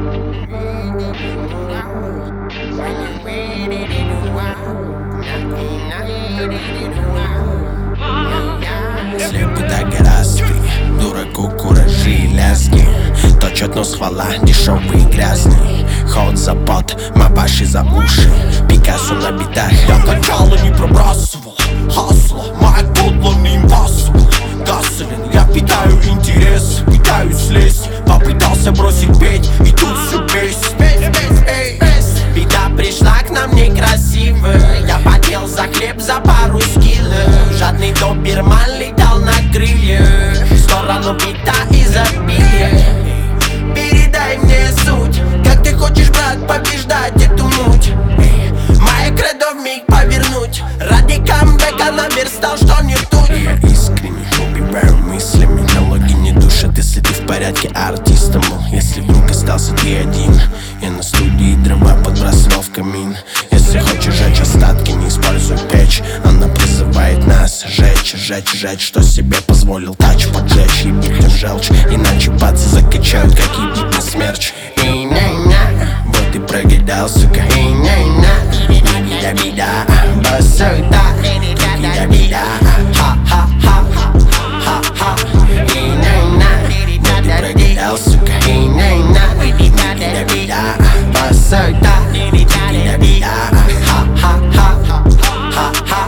Слепый да гораздо, дураку куражи и лязги. Точат нос хвала, дешевый и грязный. Ход за пот, мабаши за уши. Пикассо на битах. Я качало не пробрасывал хасла, моя подло не impossible. Гаселин, я питаю интерес, пытаюсь слезть. Попытался бросить петь, и тут всю песнь. Беда пришла к нам некрасивая. Я потел за хлеб, за пару скиллов. Жадный доберман летал на крыльях в сторону бита изобилия. Передай мне суть, как ты хочешь, брат, побеждать эту муть. Моя кредо вмиг повернуть. Ради камбэка наверстал, что не тут. Я искренне убиваю мыслями. Налоги не душат, если ты в порядке артиста, мол. Если вдруг остался ты один, я на студии дрова подбрасывал в камин. Если хочешь жечь остатки, не используй печь. Она призывает нас жечь, жечь, жечь. Что себе позволил тач поджечь, ебить им желчь. Иначе пацы закачают, как ебить смерч. Вот и прогадал, сука. Беда, беда, басута. Беда, беда, ха-ха-ха, ха-ха. Вот и прогадал, сука. Беда, беда, басута. Беда, беда, ха-ха-ха, ха-ха.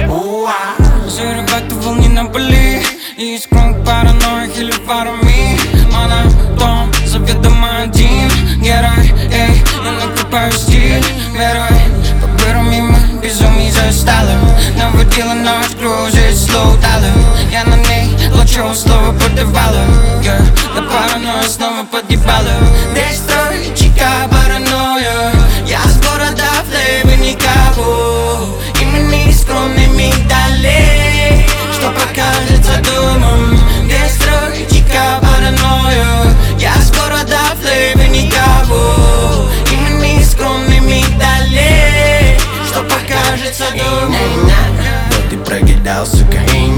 Заребать волны на боли. И скром параноик или парами. Монотон, заведомо один герой. Эй, я накрепаю стиль верой. Поберу мимо безумий засталым. Наводила ночь, кружит слоу талым. Я на ней лучшего слова подавала. На паранойю снова подъебала. Дестрой, чика, паранойя. Я с города флейвы никого. И мы не скромными далее, что покажется домом. Дестрой, чика, паранойя. Я с города флейвы никого. И мы не скромными далее, что покажется домом. Вот и прогадал, сука.